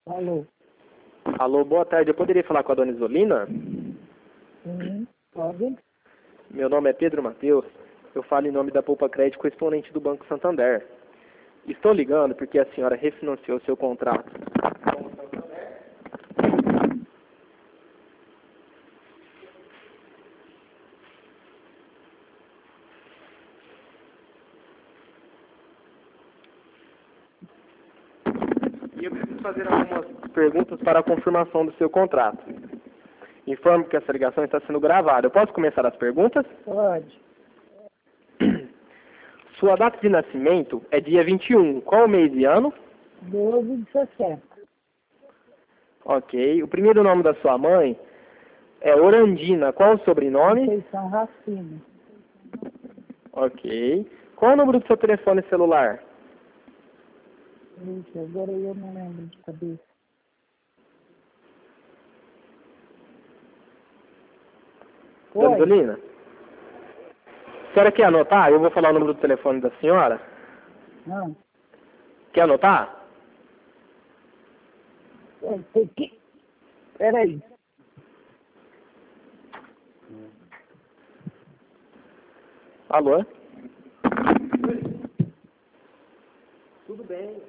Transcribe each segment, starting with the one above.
Alô? Alô, boa tarde. Eu poderia falar com a dona Isolina? Sim, pode? Meu nome é Pedro Matheus. Eu falo em nome da Poupa Crédito, correspondente do Banco Santander. Estou ligando porque a senhora refinanciou seu contrato. E eu preciso fazer algumas perguntas para a confirmação do seu contrato. Informo que essa ligação está sendo gravada. Eu posso começar as perguntas? Pode. Sua data de nascimento é dia 21. Qual mês e ano? 12 de 60. Ok. O primeiro nome da sua mãe é Orandina. Qual o sobrenome? Conceição Racine. Ok. Qual é o número do seu telefone celular? Ixi, agora eu não lembro de cabeça. Dona Oi? Isolina? A senhora quer anotar? Eu vou falar o número do telefone da senhora. Não. Quer anotar? Tem que... Peraí. Alô? Tudo bem.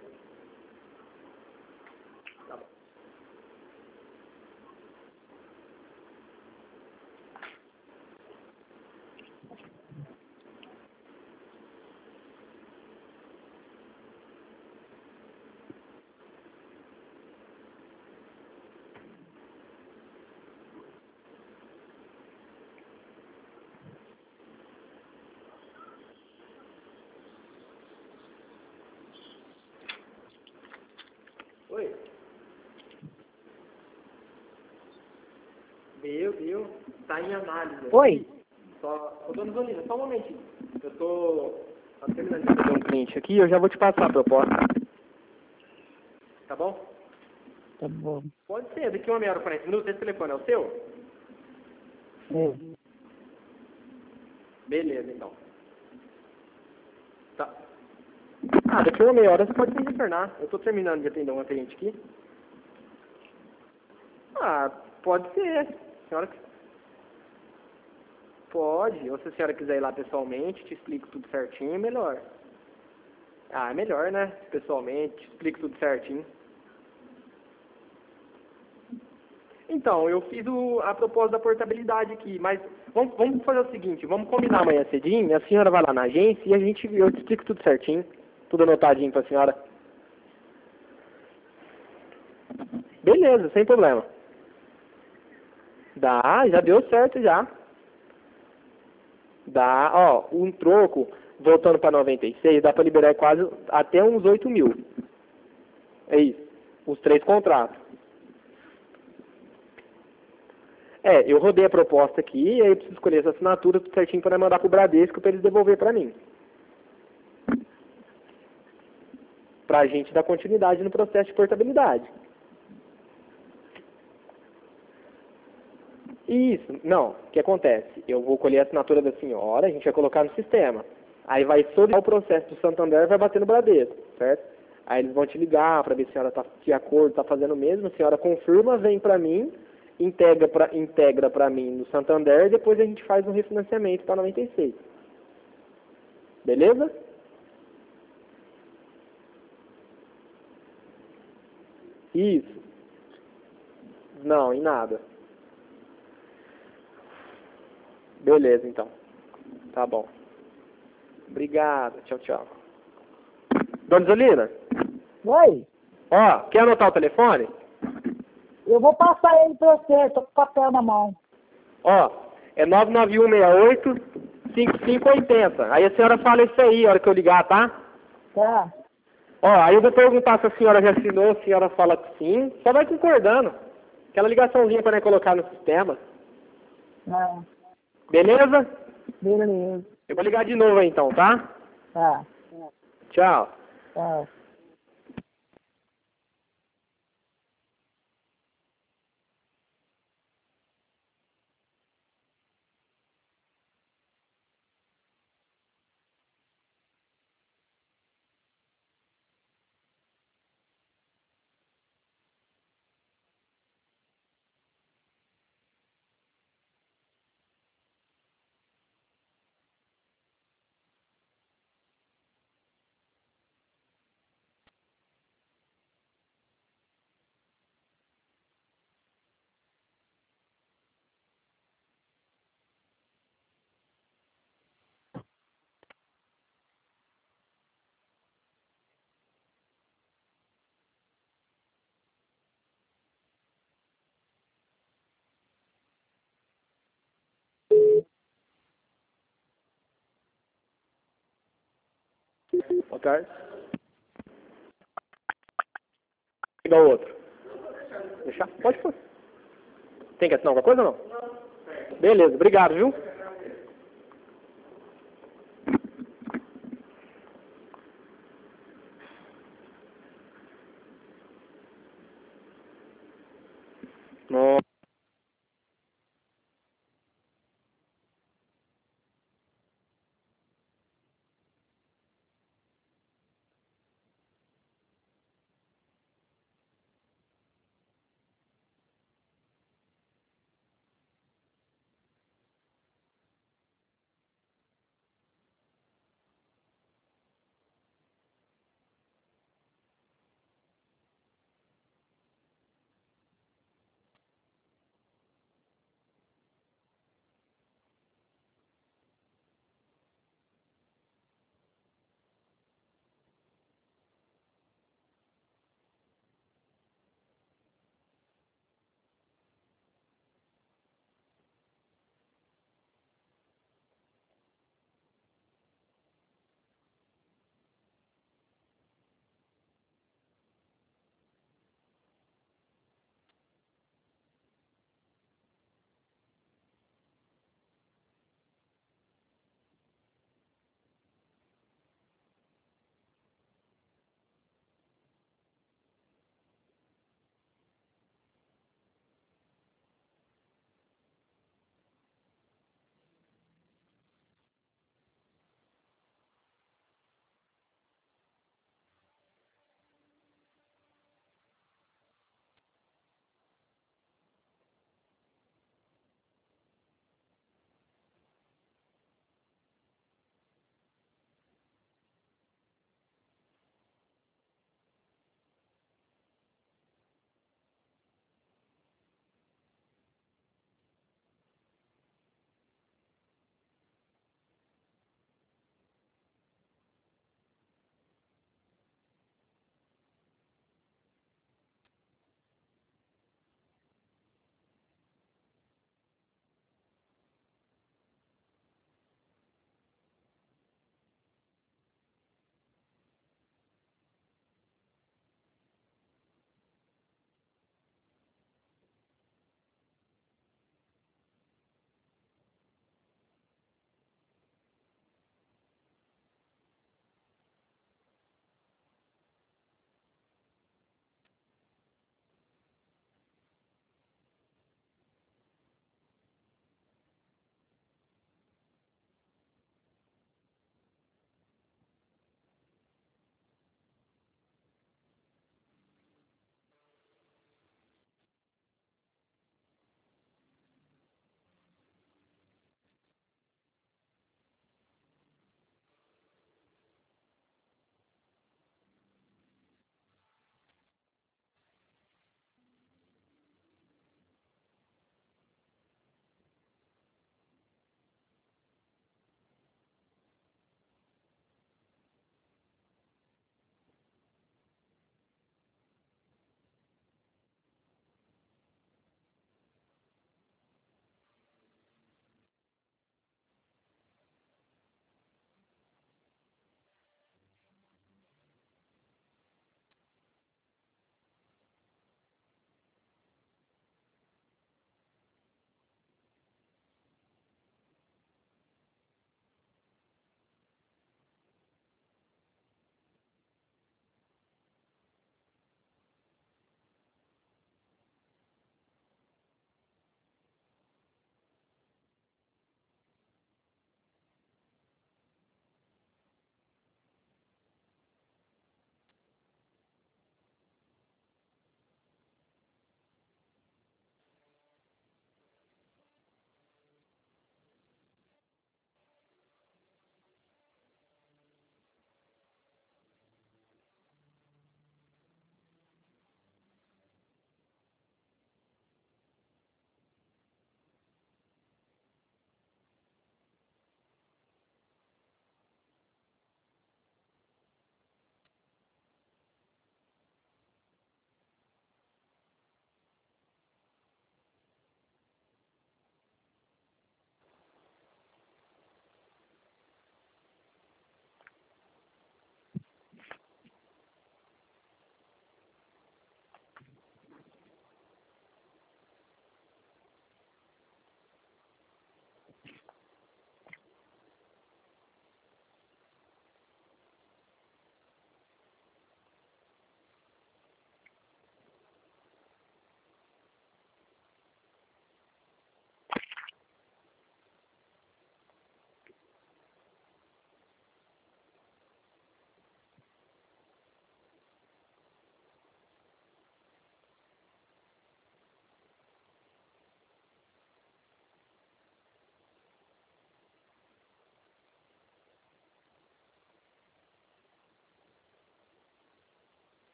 Oi? Deu. Tá em análise. Oi? Ô, dona Isolina, só um momentinho. Eu tô terminando de atender um cliente aqui e eu já vou te passar a proposta. Tá bom? Tá bom. Pode ser, daqui uma meia hora, 40 minutos. Esse telefone é o seu? É. Beleza, então. Tá. Ah, daqui uma meia hora você pode me retornar. Eu tô terminando de atender uma cliente aqui. Ah, pode ser. A senhora pode. Ou se a senhora quiser ir lá pessoalmente, te explico tudo certinho, melhor. Ah, é melhor, né? Pessoalmente, te explico tudo certinho. Então, eu fiz a proposta da portabilidade aqui, mas vamos fazer o seguinte, vamos combinar amanhã cedinho, a senhora vai lá na agência e eu te explico tudo certinho, tudo anotadinho pra senhora. Beleza, sem problema. Dá, já deu certo já. Dá, ó, um troco, voltando para 96, dá para liberar quase até uns 8 mil. É isso, os 3 contratos. É, eu rodei a proposta aqui, e aí eu preciso escolher essa assinatura tudo certinho para mandar pro Bradesco para eles devolver para mim. Pra gente dar continuidade no processo de portabilidade. Isso, não, o que acontece? Eu vou colher a assinatura da senhora, a gente vai colocar no sistema. Aí vai solicitar o processo do Santander e vai bater no Bradesco, certo? Aí eles vão te ligar para ver se a senhora está de acordo, está fazendo o mesmo, a senhora confirma, vem para mim, integra para mim no Santander e depois a gente faz um refinanciamento para 96. Beleza? Isso. Não, em nada. Beleza, então. Tá bom. Obrigado. Tchau, tchau. Dona Isolina, Oi? ó, quer anotar o telefone? Eu vou passar ele pra você, tô com o papel na mão. Ó, é 99168-5580. Aí a senhora fala isso aí, a hora que eu ligar, tá? Tá? Ó, aí eu vou perguntar se a senhora já assinou, a senhora fala que sim. Só vai concordando. Aquela ligaçãozinha para colocar no sistema. Ah, Beleza? beleza. Eu vou ligar de novo aí então, tá? Tá. Tchau. Tá. Boa tarde. Igual o outro. Deixar? Pode pôr. Tem que assinar alguma coisa ou não? Beleza, obrigado, viu? Não.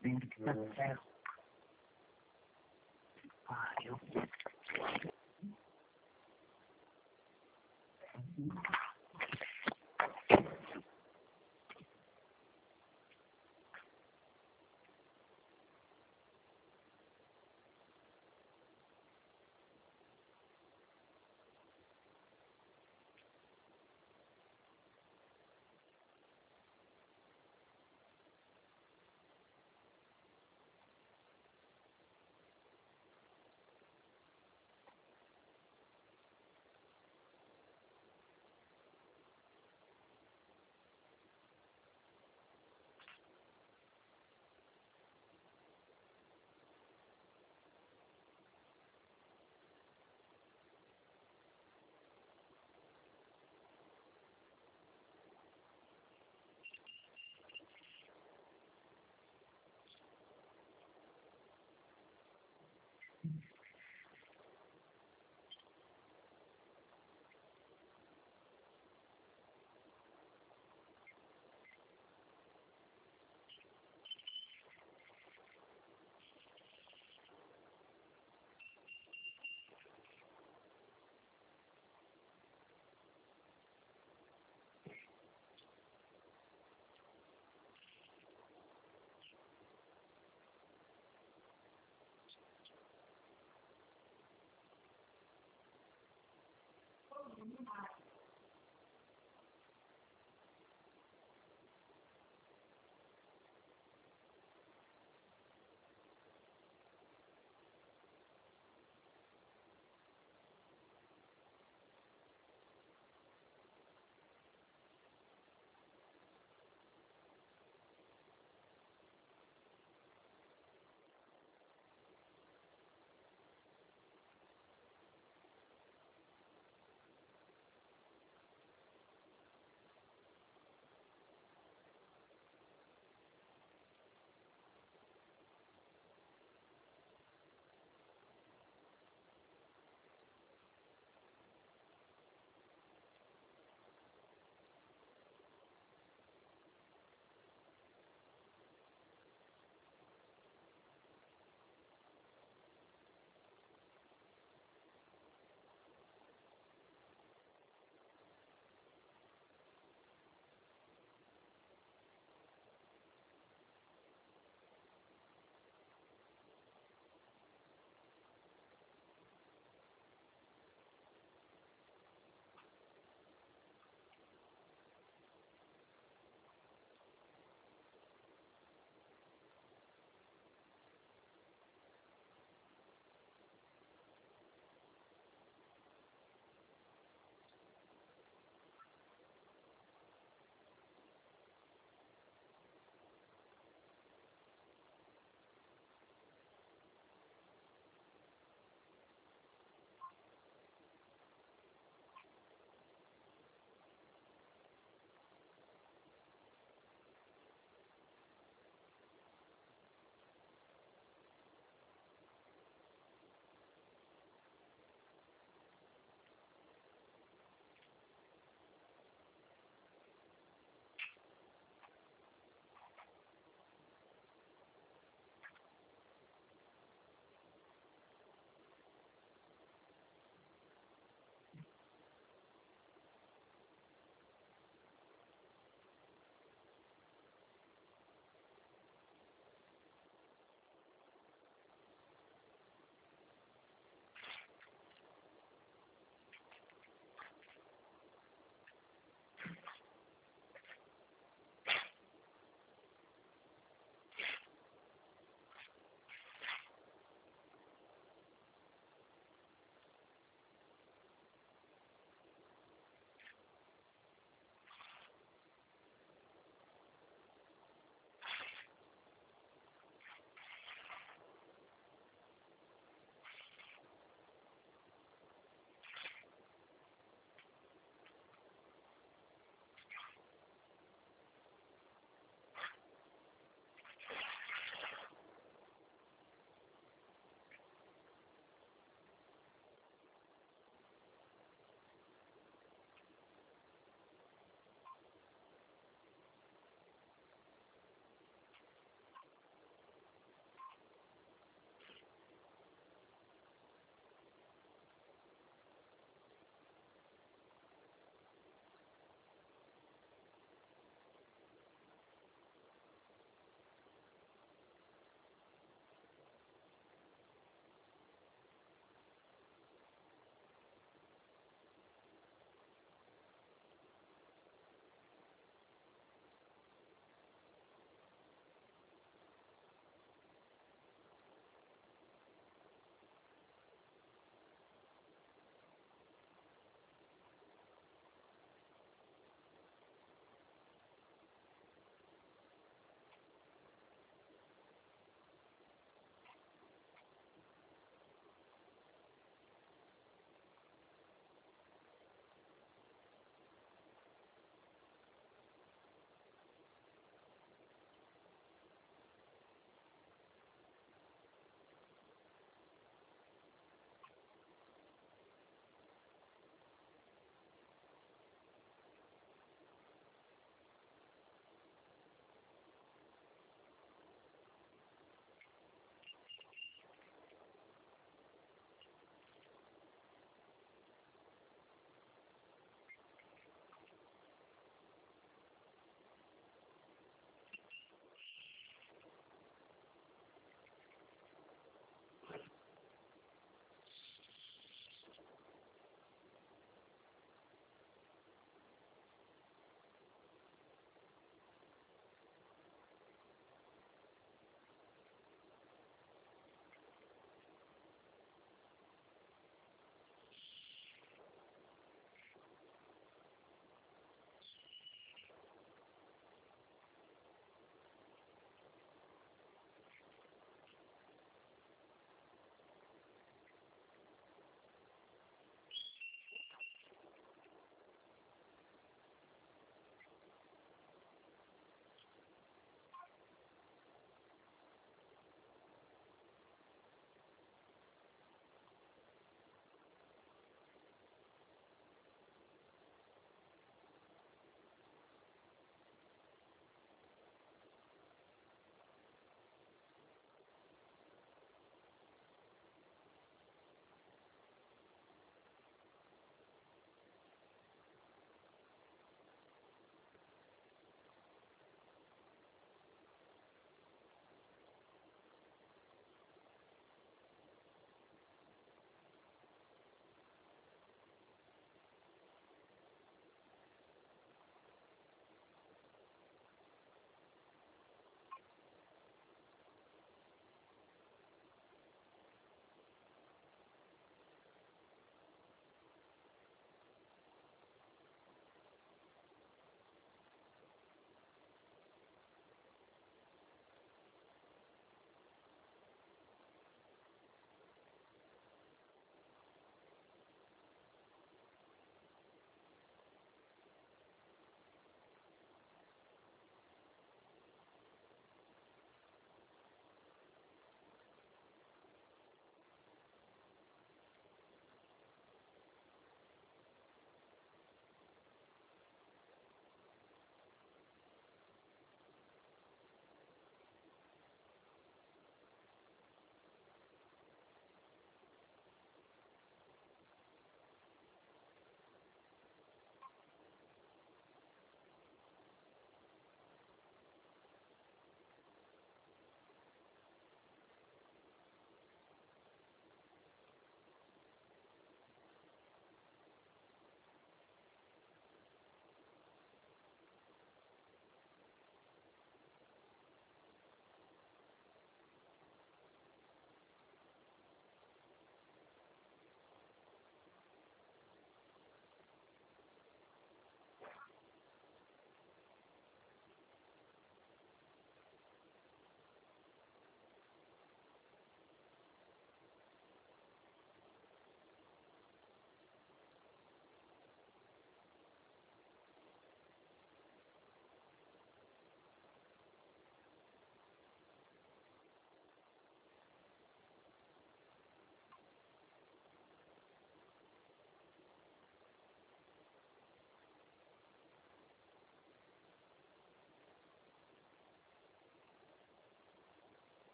Bendito céu. Pariu.